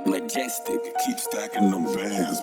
Majestic, keep stacking them bands.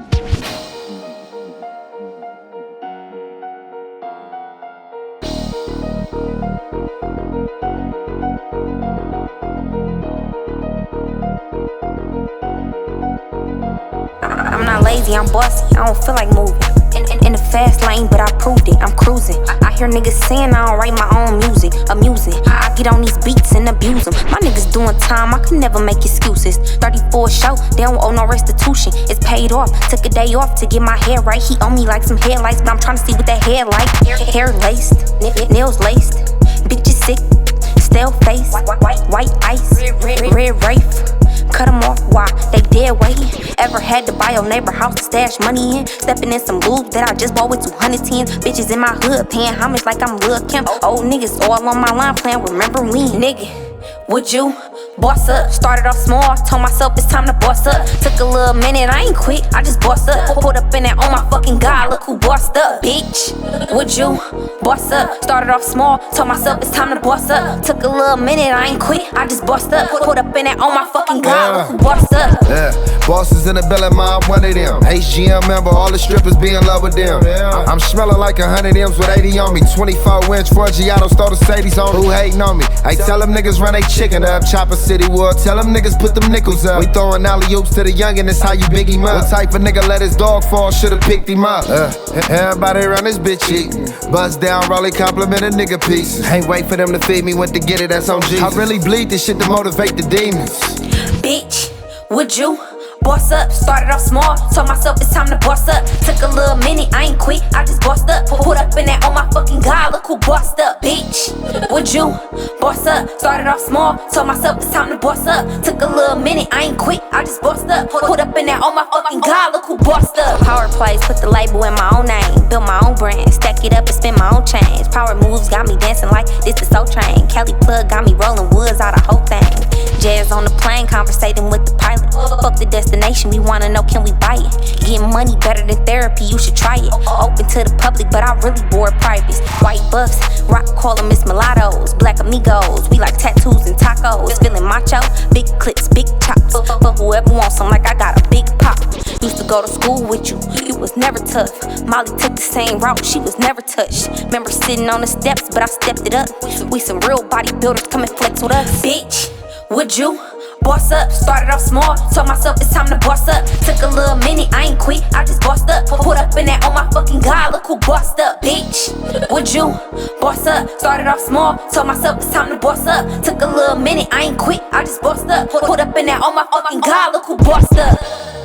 I'm not lazy, I'm bossy, I don't feel like moving. In the fast lane, but I proved it, I'm cruising. I hear niggas saying I don't write my own music, amusing. I get on these beats and abuse them. My niggas doing time, I can never make excuses. 34 show, they don't owe no restitution. It's paid off, took a day off to get my hair right. He owe me like some headlights, but I'm trying to see what that hair like. Hair laced, nails laced, bitches sick, stale face, white ice, red Wraith. Cut them off, why? They dead waiting. Ever had to buy your neighbor house to stash money in? Stepping in some lube that I just bought with 210. Bitches in my hood paying homage like I'm Lil' Kim. Old niggas all on my line playing remember me. Nigga, would you boss up? Started off small, told myself it's time to boss up. Took a little minute, I ain't quit, I just bossed up. Pulled up in that, oh my fucking god, look who bossed up. Bitch, would you boss up? Started off small, told myself it's time to boss up. Took a little minute, I ain't quit, I just bossed up. Pulled up in that, oh my fucking god, look who bossed up. Yeah, bosses in the belly, I'm one of them. HGM member, all the strippers be in love with them. I'm smelling like 100 M's with 80 on me. 24-inch Forgiato, stole the Sadies on. Who hating on me? I tell them niggas run they chicken up. Chopper City World, tell them niggas put them nickels up. We throwing alley-oops to the youngin', that's how you big him up. What type of nigga let his dog fall, should've picked him up. Everybody around this bitch eatin'. Buzz down, Rolly compliment a nigga pieces. Ain't wait for them to feed me, went to get it, that's on Jesus. I really bleed this shit to motivate the demons. Bitch, would you boss up? Started off small, told myself it's time to boss up. Took a little minute, I ain't quit, I just bossed up. Pulled up in that, oh my fucking god, look who bossed up. Bitch, would you boss up? Started off small, told myself it's time to boss up. Took a little minute, I ain't quit, I just bossed up. Pulled up in that, oh my fucking god, look who bossed up. Power plays, put the label in my own name. Built my own brand, stack it up and spin my own change. Power moves got me dancing like this is so train. Cali plug got me rolling woods out of whole thing. Jazz on the plane, conversating with the pilot. Fuck the destination, we wanna know can we buy it. Getting money better than therapy, you should try it. Open to the public, but I really board privates. White buffs, rock call them Miss Mulattoes. Black amigos, we like tattoos and tacos. Feeling macho, big clips, big chops. For whoever wants them, like I got a big pop. Used to go to school with you, you was never tough. Molly took the same route, she was never touched. Remember sitting on the steps, but I stepped it up. We some real bodybuilders, come and flex with us. Bitch, would you boss up? Started off small, told myself it's time to boss up. Took a little minute, I ain't quit, I just bossed up. Pulled up in that, oh my fucking god, look who bossed up. Bitch, would you boss up? Started off small, told myself it's time to boss up. Took a little minute, I ain't quit, I just bossed up. Pulled up in that, oh my fucking god, look who bossed up.